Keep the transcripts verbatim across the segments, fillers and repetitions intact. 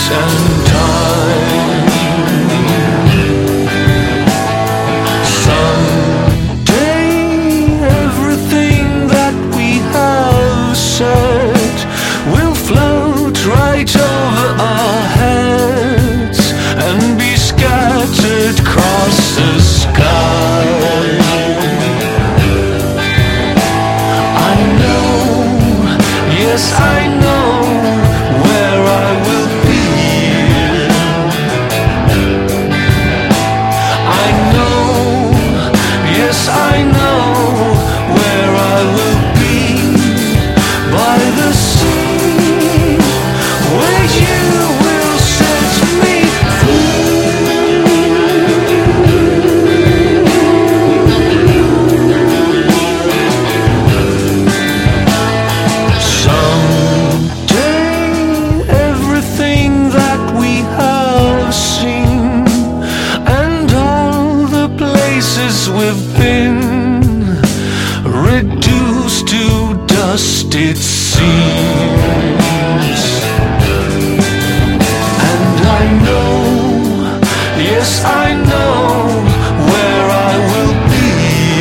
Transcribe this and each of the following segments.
and time. Someday everything that we have said will float right over our heads and be scattered across the sky. I know, yes I know where I will be. I know, yes I know where I will be. By the sea, where you will set me we've been reduced to dust, it seems. And I know, yes I know where I will be.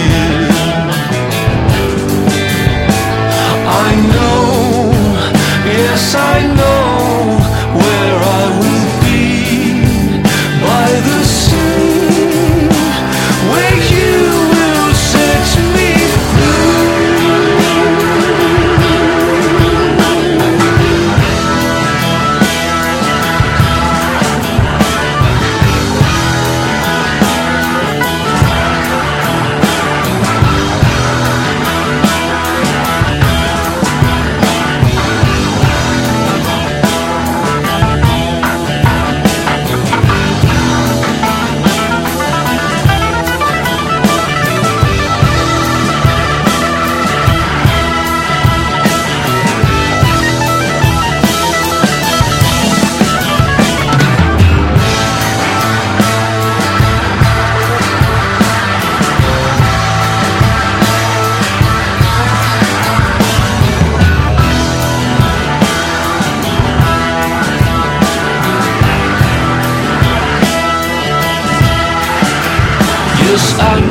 I know, yes I know where I will be. By the sea, where you will set me yes, I